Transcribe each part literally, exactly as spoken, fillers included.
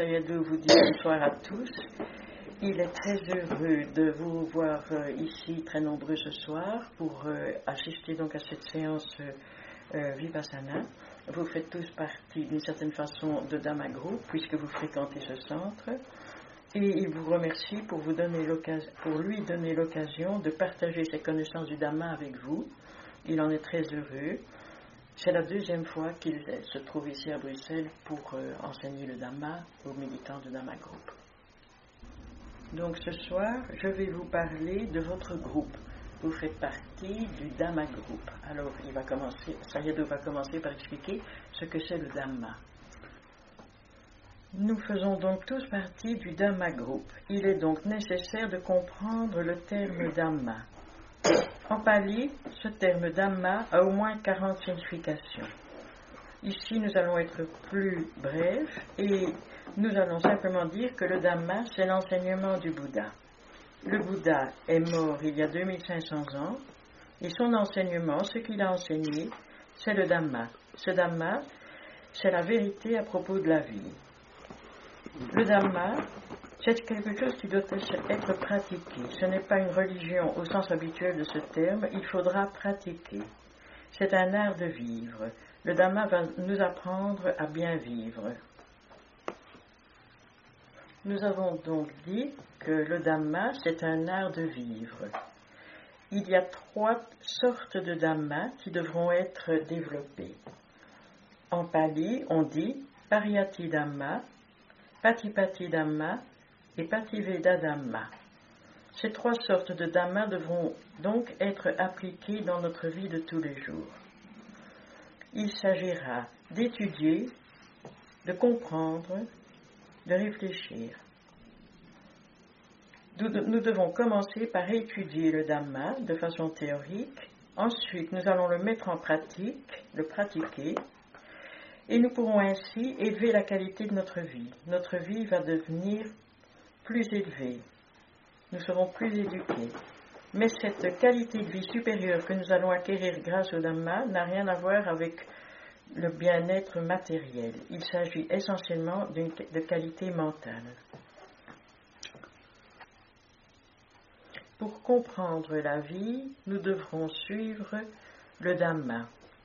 Sayadaw vous dit bonsoir à tous. Il est très heureux de vous voir euh, ici, très nombreux ce soir, pour euh, assister donc à cette séance euh, Vipassana. Vous faites tous partie d'une certaine façon de Dhamma Group, puisque vous fréquentez ce centre. Et il vous remercie pour, vous donner pour lui donner l'occasion de partager ses connaissances du Dhamma avec vous. Il en est très heureux. C'est la deuxième fois qu'il se trouve ici à Bruxelles pour euh, enseigner le Dhamma aux militants de Dhamma Group. Donc ce soir, je vais vous parler de votre groupe. Vous faites partie du Dhamma Group. Alors, il va commencer, Sayadaw va commencer par expliquer ce que c'est le Dhamma. Nous faisons donc tous partie du Dhamma Group. Il est donc nécessaire de comprendre le terme Dhamma. En pali, ce terme Dhamma a au moins quarante significations. Ici, nous allons être plus brefs et nous allons simplement dire que le Dhamma, c'est l'enseignement du Bouddha. Le Bouddha est mort il y a deux mille cinq cents ans et son enseignement, ce qu'il a enseigné, c'est le Dhamma. Ce Dhamma, c'est la vérité à propos de la vie. Le Dhamma, c'est quelque chose qui doit être pratiqué. Ce n'est pas une religion au sens habituel de ce terme, il faudra pratiquer. C'est un art de vivre. Le Dhamma va nous apprendre à bien vivre. Nous avons donc dit que le Dhamma, c'est un art de vivre. Il y a trois sortes de Dhamma qui devront être développées. En pali, on dit Pariyatti Dhamma, Patipatti Dhamma et Pativeda Dhamma. Ces trois sortes de Dhamma devront donc être appliquées dans notre vie de tous les jours. Il s'agira d'étudier, de comprendre, de réfléchir. Nous devons commencer par étudier le Dhamma de façon théorique. Ensuite, nous allons le mettre en pratique, le pratiquer, et nous pourrons ainsi élever la qualité de notre vie. Notre vie va devenir plus élevée. Nous serons plus éduqués. Mais cette qualité de vie supérieure que nous allons acquérir grâce au Dhamma n'a rien à voir avec le bien-être matériel. Il s'agit essentiellement d'une, de qualité mentale. Pour comprendre la vie, nous devrons suivre le Dhamma.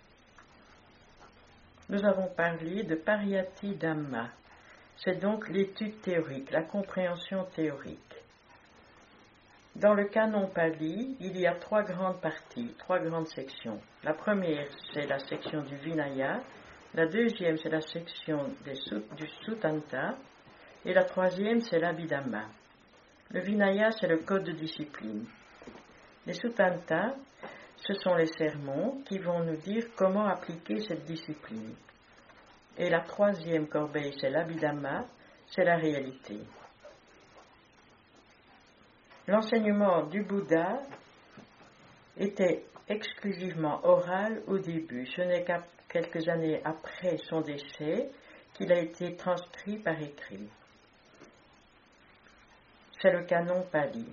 Nous avons parlé de Pariyatti Dhamma. C'est donc l'étude théorique, la compréhension théorique. Dans le canon pali, il y a trois grandes parties, trois grandes sections. La première, c'est la section du Vinaya. La deuxième, c'est la section des, du Suttanta. Et la troisième, c'est l'Abhidhamma. Le Vinaya, c'est le code de discipline. Les Suttanta, ce sont les sermons qui vont nous dire comment appliquer cette discipline. Et la troisième corbeille, c'est l'Abhidhamma, c'est la réalité. L'enseignement du Bouddha était exclusivement oral au début. Ce n'est qu'à quelques années après son décès qu'il a été transcrit par écrit. C'est le canon pali.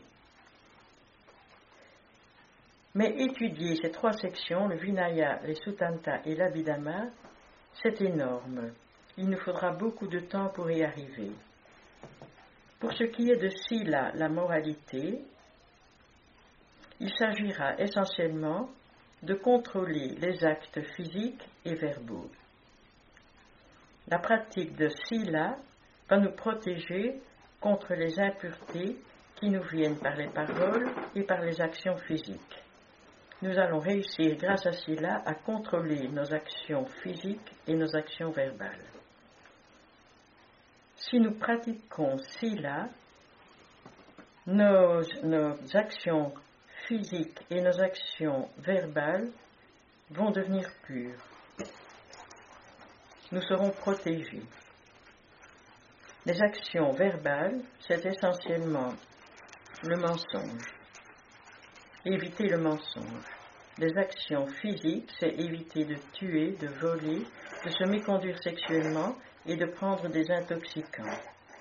Mais étudier ces trois sections, le Vinaya, les Suttanta et l'Abhidhamma, c'est énorme. Il nous faudra beaucoup de temps pour y arriver. Pour ce qui est de Sila, la moralité, il s'agira essentiellement de contrôler les actes physiques et verbaux. La pratique de Sila va nous protéger contre les impuretés qui nous viennent par les paroles et par les actions physiques. Nous allons réussir grâce à Sila à contrôler nos actions physiques et nos actions verbales. Si nous pratiquons Sila, nos, nos actions physiques et nos actions verbales vont devenir pures. Nous serons protégés. Les actions verbales, c'est essentiellement le mensonge. Éviter le mensonge. Les actions physiques, c'est éviter de tuer, de voler, de se méconduire sexuellement et de prendre des intoxicants.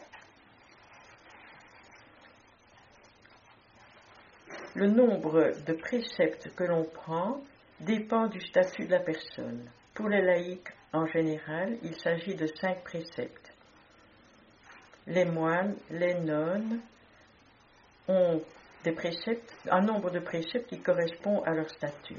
Le nombre de préceptes que l'on prend dépend du statut de la personne. Pour les laïcs, en général, il s'agit de cinq préceptes. Les moines, les nonnes ont des préceptes, un nombre de préceptes qui correspond à leur statut.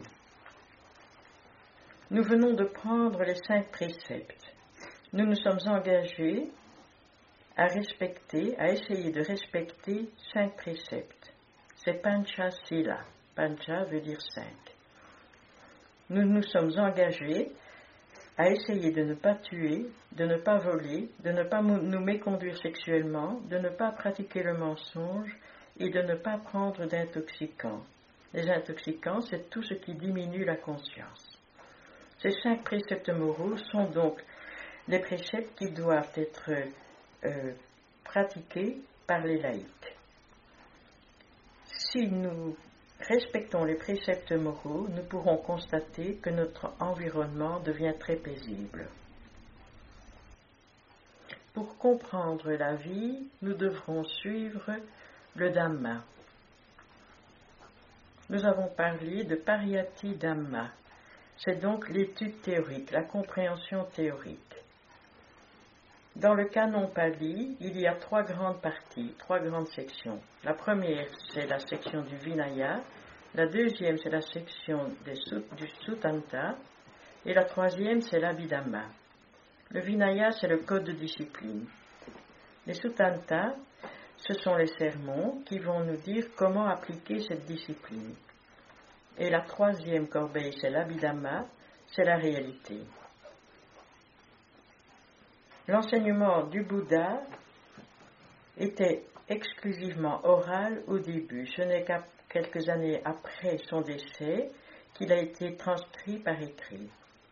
Nous venons de prendre les cinq préceptes. Nous nous sommes engagés à respecter, à essayer de respecter cinq préceptes. C'est Pancha Sila. Pancha veut dire cinq. Nous nous sommes engagés à essayer de ne pas tuer, de ne pas voler, de ne pas nous méconduire sexuellement, de ne pas pratiquer le mensonge et de ne pas prendre d'intoxicants. Les intoxicants, c'est tout ce qui diminue la conscience. Ces cinq préceptes moraux sont donc les préceptes qui doivent être euh, pratiqués par les laïcs. Si nous respectons les préceptes moraux, nous pourrons constater que notre environnement devient très paisible. Pour comprendre la vie, nous devrons suivre le Dhamma. Nous avons parlé de Pariyatti Dhamma. C'est donc l'étude théorique, la compréhension théorique. Dans le canon Pali, il y a trois grandes parties, trois grandes sections. La première, c'est la section du Vinaya. La deuxième, c'est la section des, du Suttanta. Et la troisième, c'est l'Abhidhamma. Le Vinaya, c'est le code de discipline. Les Suttanta, ce sont les sermons qui vont nous dire comment appliquer cette discipline. Et la troisième corbeille, c'est l'Abhidhamma, c'est la réalité. L'enseignement du Bouddha était exclusivement oral au début. Ce n'est qu'à quelques années après son décès qu'il a été transcrit par écrit.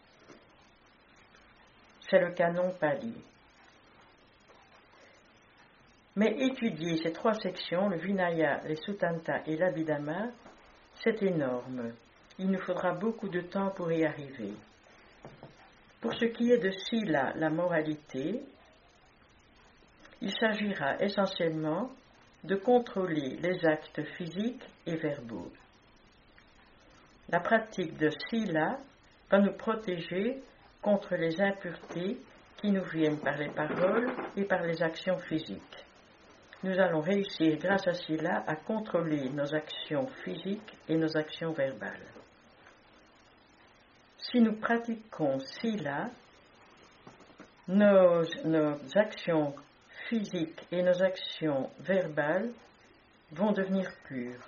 C'est le canon Pali. Mais étudier ces trois sections, le Vinaya, les Suttanta et l'Abhidhamma, c'est énorme. Il nous faudra beaucoup de temps pour y arriver. Pour ce qui est de Sila, la moralité, il s'agira essentiellement de contrôler les actes physiques et verbaux. La pratique de Sila va nous protéger contre les impuretés qui nous viennent par les paroles et par les actions physiques. Nous allons réussir, grâce à Sila, à contrôler nos actions physiques et nos actions verbales. Si nous pratiquons Sila, nos, nos actions physiques et nos actions verbales vont devenir pures.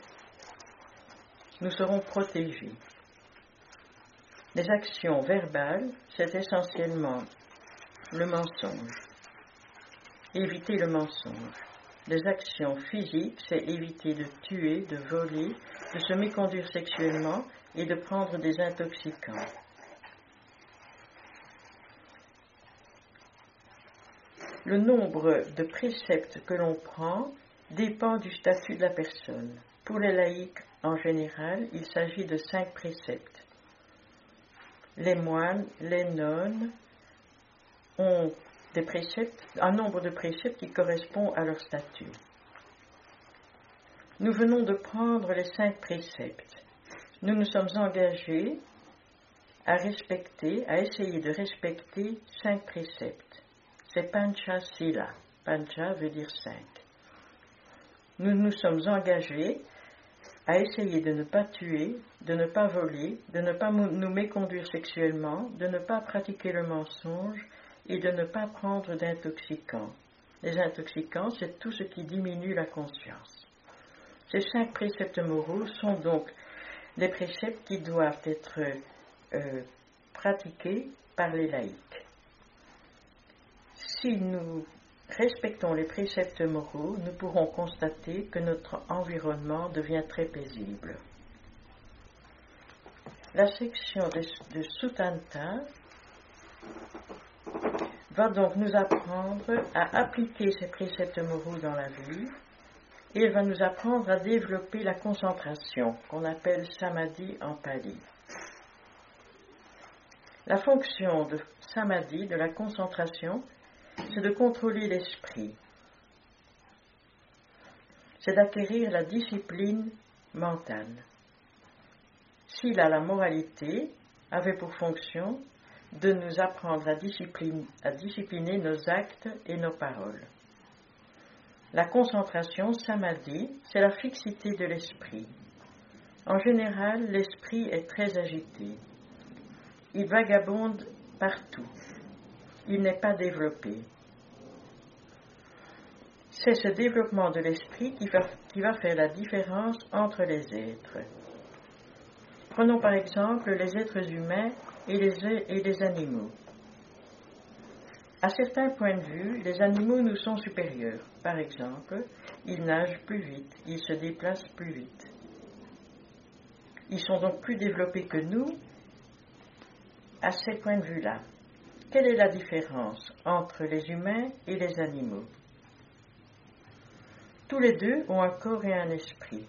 Nous serons protégés. Les actions verbales, c'est essentiellement le mensonge. Éviter le mensonge. Les actions physiques, c'est éviter de tuer, de voler, de se méconduire sexuellement et de prendre des intoxicants. Le nombre de préceptes que l'on prend dépend du statut de la personne. Pour les laïcs, en général, il s'agit de cinq préceptes. Les moines, les nonnes ont des préceptes, un nombre de préceptes qui correspond à leur statut. Nous venons de prendre les cinq préceptes. Nous nous sommes engagés à respecter, à essayer de respecter cinq préceptes. C'est Pancha Sila. Pancha veut dire cinq. Nous nous sommes engagés à essayer de ne pas tuer, de ne pas voler, de ne pas nous méconduire sexuellement, de ne pas pratiquer le mensonge et de ne pas prendre d'intoxicants. Les intoxicants, c'est tout ce qui diminue la conscience. Ces cinq préceptes moraux sont donc les préceptes qui doivent être euh, pratiqués par les laïcs. Si nous respectons les préceptes moraux, nous pourrons constater que notre environnement devient très paisible. La section de, de Suttanta va donc nous apprendre à appliquer ces préceptes moraux dans la vie et elle va nous apprendre à développer la concentration, qu'on appelle samadhi en pali. La fonction de samadhi, de la concentration, c'est de contrôler l'esprit. C'est d'acquérir la discipline mentale. Sila, la moralité, avait pour fonction de nous apprendre à, discipline, à discipliner nos actes et nos paroles. La concentration, samadhi, c'est la fixité de l'esprit. En général, l'esprit est très agité. Il vagabonde partout. Il n'est pas développé. C'est ce développement de l'esprit qui va, qui va faire la différence entre les êtres. Prenons par exemple les êtres humains et les, et les animaux. À certains points de vue, les animaux nous sont supérieurs. Par exemple, ils nagent plus vite, ils se déplacent plus vite. Ils sont donc plus développés que nous à ces points de vue-là. Quelle est la différence entre les humains et les animaux? Tous les deux ont un corps et un esprit.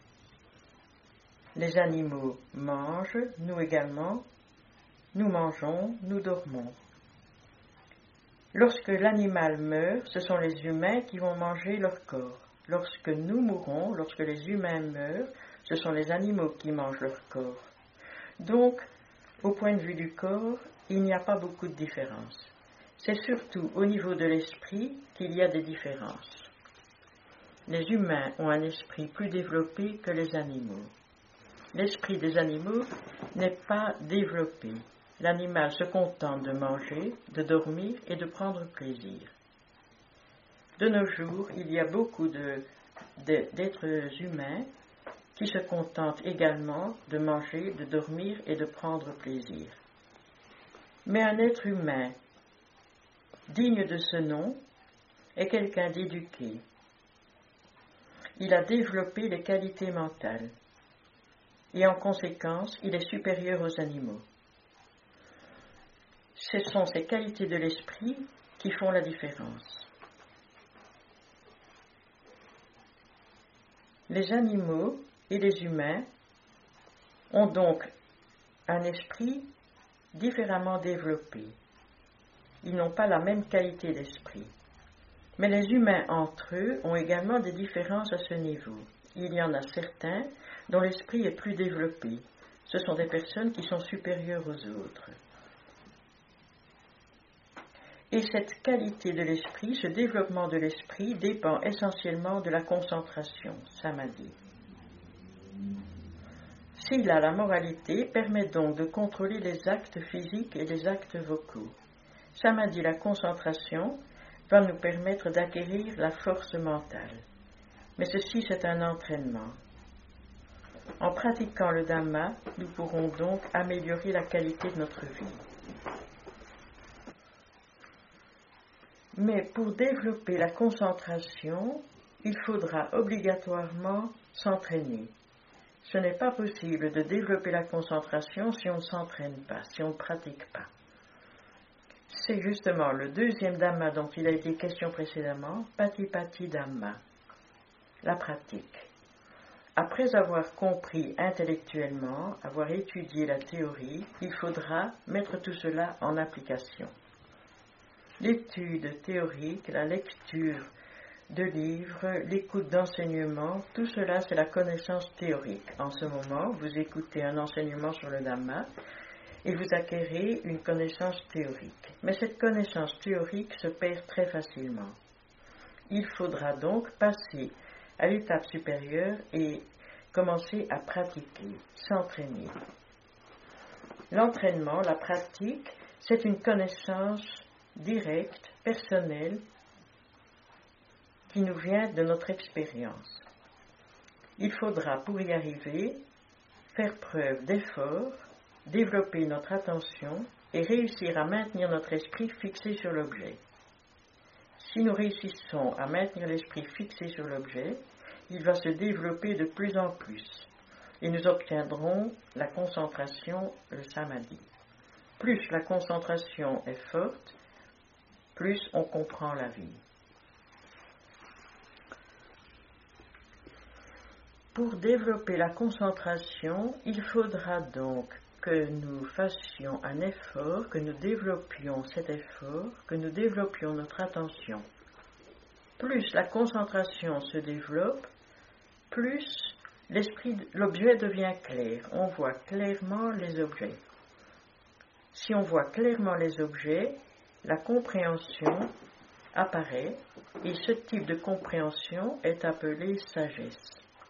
Les animaux mangent, nous également. Nous mangeons, nous dormons. Lorsque l'animal meurt, ce sont les humains qui vont manger leur corps. Lorsque nous mourons, lorsque les humains meurent, ce sont les animaux qui mangent leur corps. Donc, au point de vue du corps, il n'y a pas beaucoup de différence. C'est surtout au niveau de l'esprit qu'il y a des différences. Les humains ont un esprit plus développé que les animaux. L'esprit des animaux n'est pas développé. L'animal se contente de manger, de dormir et de prendre plaisir. De nos jours, il y a beaucoup de, de, d'êtres humains qui se contentent également de manger, de dormir et de prendre plaisir. Mais un être humain digne de ce nom est quelqu'un d'éduqué. Il a développé les qualités mentales et en conséquence, il est supérieur aux animaux. Ce sont ces qualités de l'esprit qui font la différence. Les animaux et les humains ont donc un esprit différemment développé. Ils n'ont pas la même qualité d'esprit. Mais les humains entre eux ont également des différences à ce niveau. Il y en a certains dont l'esprit est plus développé. Ce sont des personnes qui sont supérieures aux autres. Et cette qualité de l'esprit, ce développement de l'esprit, dépend essentiellement de la concentration, samadhi. Sila, la moralité, permet donc de contrôler les actes physiques et les actes vocaux. Samadhi, la concentration, va nous permettre d'acquérir la force mentale. Mais ceci, c'est un entraînement. En pratiquant le Dhamma, nous pourrons donc améliorer la qualité de notre vie. Mais pour développer la concentration, il faudra obligatoirement s'entraîner. Ce n'est pas possible de développer la concentration si on ne s'entraîne pas, si on ne pratique pas. C'est justement le deuxième Dhamma dont il a été question précédemment, Patipatti Dhamma, la pratique. Après avoir compris intellectuellement, avoir étudié la théorie, il faudra mettre tout cela en application. L'étude théorique, la lecture de livres, l'écoute d'enseignements, tout cela c'est la connaissance théorique. En ce moment, vous écoutez un enseignement sur le Dhamma et vous acquérez une connaissance théorique. Mais cette connaissance théorique se perd très facilement. Il faudra donc passer à l'étape supérieure et commencer à pratiquer, s'entraîner. L'entraînement, la pratique, c'est une connaissance directe, personnelle, qui nous vient de notre expérience. Il faudra, pour y arriver, faire preuve d'effort, développer notre attention et réussir à maintenir notre esprit fixé sur l'objet. Si nous réussissons à maintenir l'esprit fixé sur l'objet, il va se développer de plus en plus et nous obtiendrons la concentration, le samadhi. Plus la concentration est forte, plus on comprend la vie. Pour développer la concentration, il faudra donc que nous fassions un effort, que nous développions cet effort, que nous développions notre attention. Plus la concentration se développe, plus l'esprit, l'objet devient clair. On voit clairement les objets. Si on voit clairement les objets, la compréhension apparaît et ce type de compréhension est appelé sagesse.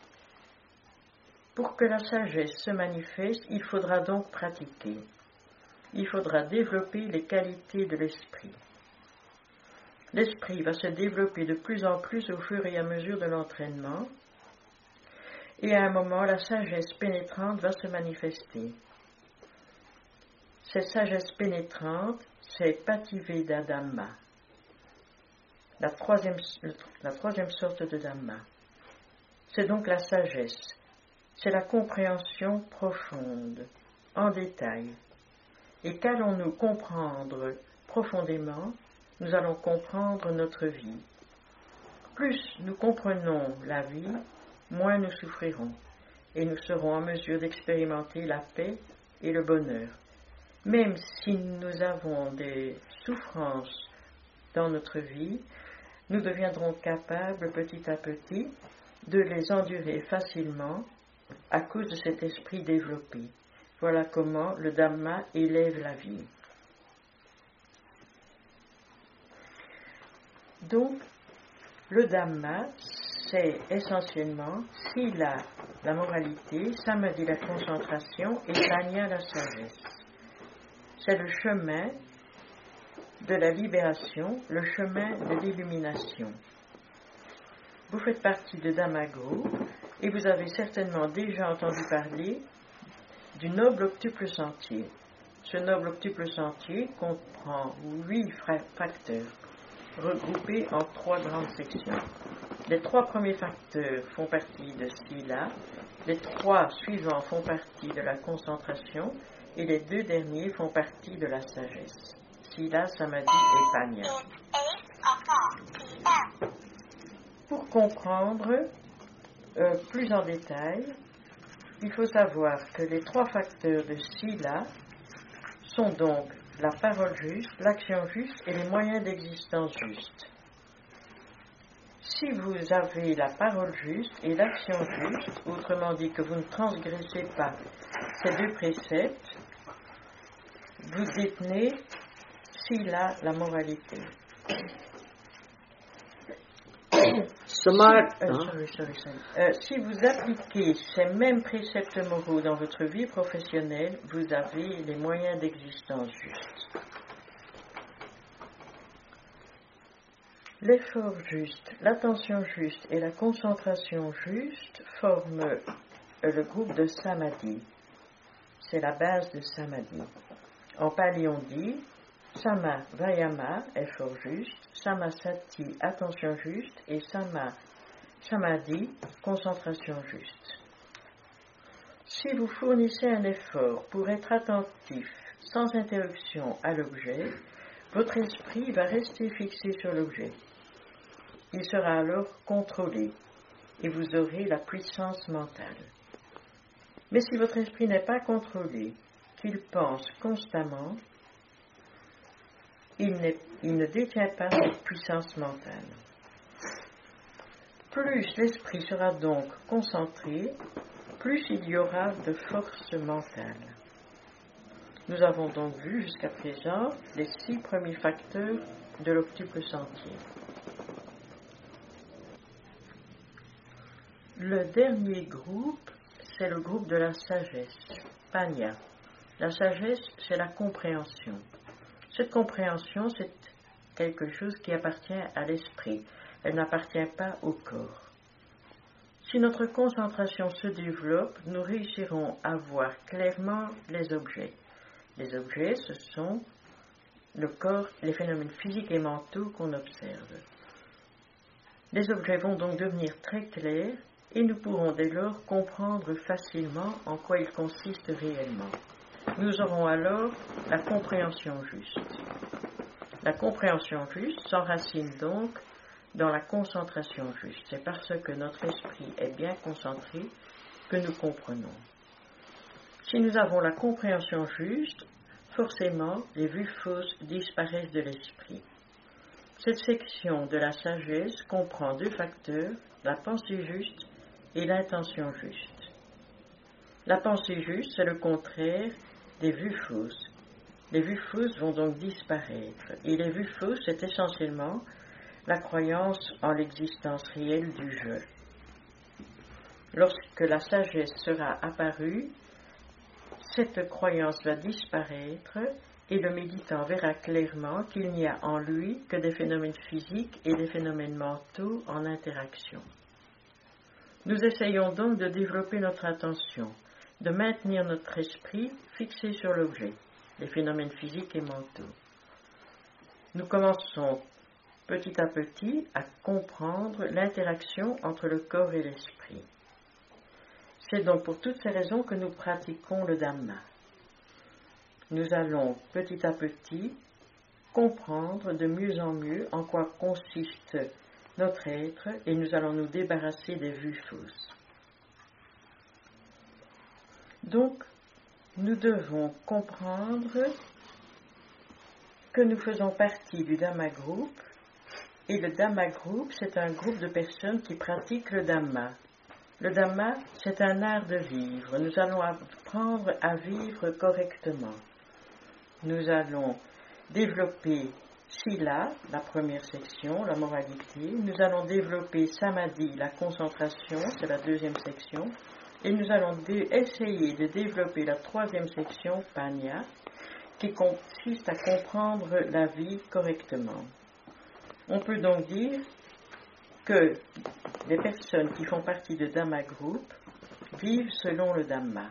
Pour que la sagesse se manifeste, il faudra donc pratiquer. Il faudra développer les qualités de l'esprit. L'esprit va se développer de plus en plus au fur et à mesure de l'entraînement, et à un moment, la sagesse pénétrante va se manifester. Cette sagesse pénétrante, c'est Pativeda Dhamma, la troisième, la troisième sorte de Dhamma. C'est donc la sagesse, c'est la compréhension profonde, en détail. Et qu'allons-nous comprendre profondément? Nous allons comprendre notre vie. Plus nous comprenons la vie, moins nous souffrirons, et nous serons en mesure d'expérimenter la paix et le bonheur. Même si nous avons des souffrances dans notre vie, nous deviendrons capables petit à petit de les endurer facilement à cause de cet esprit développé. Voilà comment le Dhamma élève la vie. Donc, le Dhamma, c'est essentiellement Sila, la moralité, Samadhi, la concentration, et Panya, la sagesse. C'est le chemin de la libération, le chemin de l'illumination. Vous faites partie de Dhamma Group et vous avez certainement déjà entendu parler du noble octuple sentier. Ce noble octuple sentier comprend huit facteurs, regroupés en trois grandes sections. Les trois premiers facteurs font partie de Sila, les trois suivants font partie de la concentration et les deux derniers font partie de la sagesse. Sila, Samadhi et Panya. Pour comprendre euh, plus en détail, il faut savoir que les trois facteurs de Sila sont donc la parole juste, l'action juste et les moyens d'existence juste. Si vous avez la parole juste et l'action juste, autrement dit que vous ne transgressez pas ces deux préceptes, vous détenez Sila, la moralité. Smart, si, euh, sorry, sorry, sorry. Euh, si vous appliquez ces mêmes préceptes moraux dans votre vie professionnelle, vous avez les moyens d'existence justes. L'effort juste, l'attention juste et la concentration juste forment euh, le groupe de Samadhi. C'est la base de Samadhi. En pali on dit Sama Vayama, effort juste, Sama Sati, attention juste, et Sama Samadhi, concentration juste. Si vous fournissez un effort pour être attentif sans interruption à l'objet, votre esprit va rester fixé sur l'objet. Il sera alors contrôlé et vous aurez la puissance mentale. Mais si votre esprit n'est pas contrôlé, qu'il pense constamment, il, il ne détient pas cette puissance mentale. Plus l'esprit sera donc concentré, plus il y aura de force mentale. Nous avons donc vu jusqu'à présent les six premiers facteurs de l'octuple sentier. Le dernier groupe, c'est le groupe de la sagesse, Panya. La sagesse, c'est la compréhension. Cette compréhension, c'est quelque chose qui appartient à l'esprit. Elle n'appartient pas au corps. Si notre concentration se développe, nous réussirons à voir clairement les objets. Les objets, ce sont le corps, les phénomènes physiques et mentaux qu'on observe. Les objets vont donc devenir très clairs et nous pourrons dès lors comprendre facilement en quoi ils consistent réellement. Nous aurons alors la compréhension juste. La compréhension juste s'enracine donc dans la concentration juste. C'est parce que notre esprit est bien concentré que nous comprenons. Si nous avons la compréhension juste, forcément, les vues fausses disparaissent de l'esprit. Cette section de la sagesse comprend deux facteurs, la pensée juste et l'intention juste. La pensée juste, c'est le contraire des vues fausses. Les vues fausses vont donc disparaître. Et les vues fausses, c'est essentiellement la croyance en l'existence réelle du je. Lorsque la sagesse sera apparue, cette croyance va disparaître et le méditant verra clairement qu'il n'y a en lui que des phénomènes physiques et des phénomènes mentaux en interaction. Nous essayons donc de développer notre attention, de maintenir notre esprit fixé sur l'objet, les phénomènes physiques et mentaux. Nous commençons petit à petit à comprendre l'interaction entre le corps et l'esprit. C'est donc pour toutes ces raisons que nous pratiquons le Dhamma. Nous allons petit à petit comprendre de mieux en mieux en quoi consiste notre être et nous allons nous débarrasser des vues fausses. Donc, nous devons comprendre que nous faisons partie du Dhamma Group et le Dhamma Group, c'est un groupe de personnes qui pratiquent le Dhamma. Le Dhamma, c'est un art de vivre. Nous allons apprendre à vivre correctement. Nous allons développer Sila, la première section, la moralité. Nous allons développer Samadhi, la concentration, c'est la deuxième section. Et nous allons dé- essayer de développer la troisième section, Panya, qui consiste à comprendre la vie correctement. On peut donc dire que les personnes qui font partie de Dhamma Group vivent selon le Dhamma.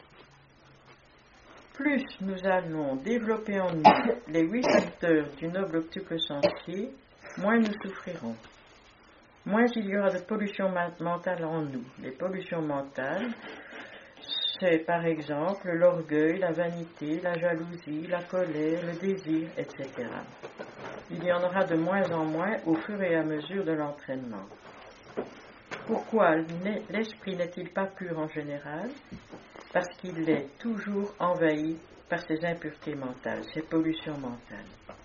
Plus nous allons développer en nous les huit facteurs du noble octuple sentier, moins nous souffrirons. Moins il y aura de pollution mentale en nous. Les pollutions mentales, c'est par exemple l'orgueil, la vanité, la jalousie, la colère, le désir, et cetera. Il y en aura de moins en moins au fur et à mesure de l'entraînement. Pourquoi l'esprit n'est-il pas pur en général ? Parce qu'il est toujours envahi par ces impuretés mentales, ces pollutions mentales.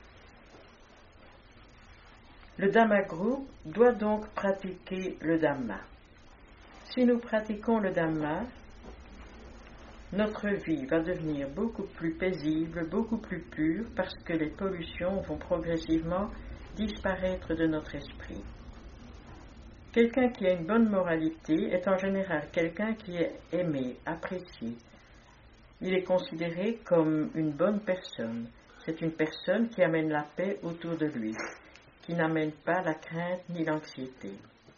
Le Dhamma Group doit donc pratiquer le Dhamma. Si nous pratiquons le Dhamma, notre vie va devenir beaucoup plus paisible, beaucoup plus pure, parce que les pollutions vont progressivement disparaître de notre esprit. Quelqu'un qui a une bonne moralité est en général quelqu'un qui est aimé, apprécié. Il est considéré comme une bonne personne. C'est une personne qui amène la paix autour de lui, qui n'amène pas la crainte ni l'anxiété.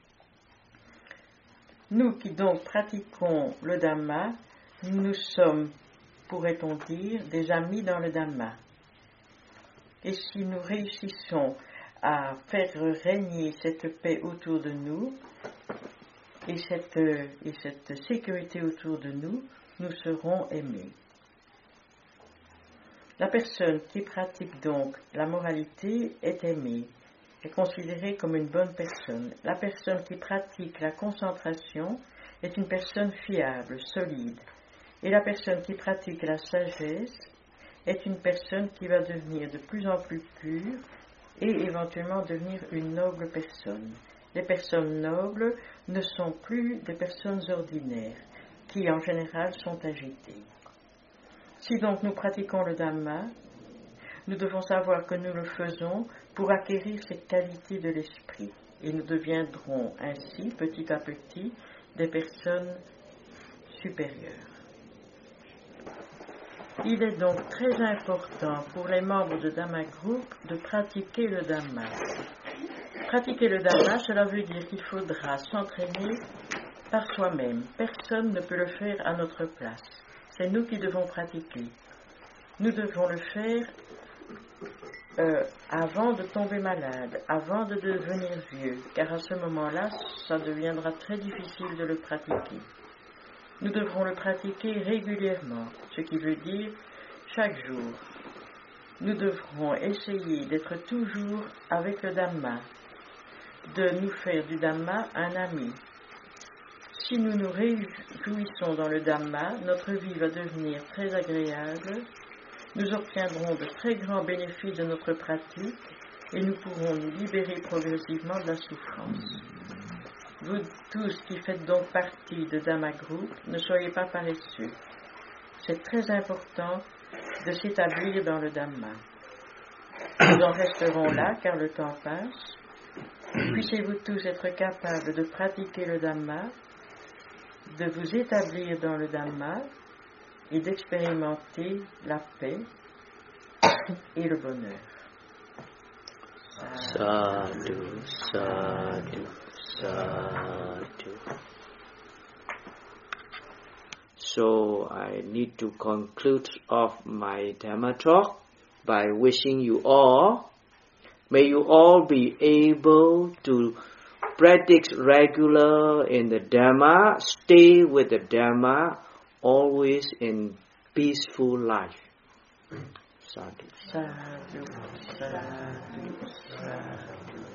Nous qui donc pratiquons le Dhamma, nous sommes, pourrait-on dire, des amis dans le Dhamma. Et si nous réussissons à faire régner cette paix autour de nous et cette, et cette sécurité autour de nous, nous serons aimés. La personne qui pratique donc la moralité est aimée, est considérée comme une bonne personne. La personne qui pratique la concentration est une personne fiable, solide. Et la personne qui pratique la sagesse est une personne qui va devenir de plus en plus pure et éventuellement devenir une noble personne. Les personnes nobles ne sont plus des personnes ordinaires, qui en général sont agitées. Si donc nous pratiquons le Dhamma, nous devons savoir que nous le faisons pour acquérir cette qualité de l'esprit, et nous deviendrons ainsi, petit à petit, des personnes supérieures. Il est donc très important pour les membres de Dhamma Group de pratiquer le Dhamma. Pratiquer le Dhamma, cela veut dire qu'il faudra s'entraîner par soi-même. Personne ne peut le faire à notre place. C'est nous qui devons pratiquer. Nous devons le faire euh, avant de tomber malade, avant de devenir vieux, car à ce moment-là, ça deviendra très difficile de le pratiquer. Nous devrons le pratiquer régulièrement, ce qui veut dire chaque jour. Nous devrons essayer d'être toujours avec le Dhamma, de nous faire du Dhamma un ami. Si nous nous réjouissons dans le Dhamma, notre vie va devenir très agréable, nous obtiendrons de très grands bénéfices de notre pratique et nous pourrons nous libérer progressivement de la souffrance. Vous tous qui faites donc partie de Dhamma Group, ne soyez pas paresseux. C'est très important de s'établir dans le Dhamma. Nous en resterons là car le temps passe. Puissiez-vous tous être capables de pratiquer le Dhamma, de vous établir dans le Dhamma et d'expérimenter la paix et le bonheur. Sadhu, sadhu, sadhu. So I need to conclude off my Dhamma talk by wishing you all, may you all be able to practice regular in the Dhamma, stay with the Dhamma, always in peaceful life. Sadhu. Sadhu, sadhu, sadhu.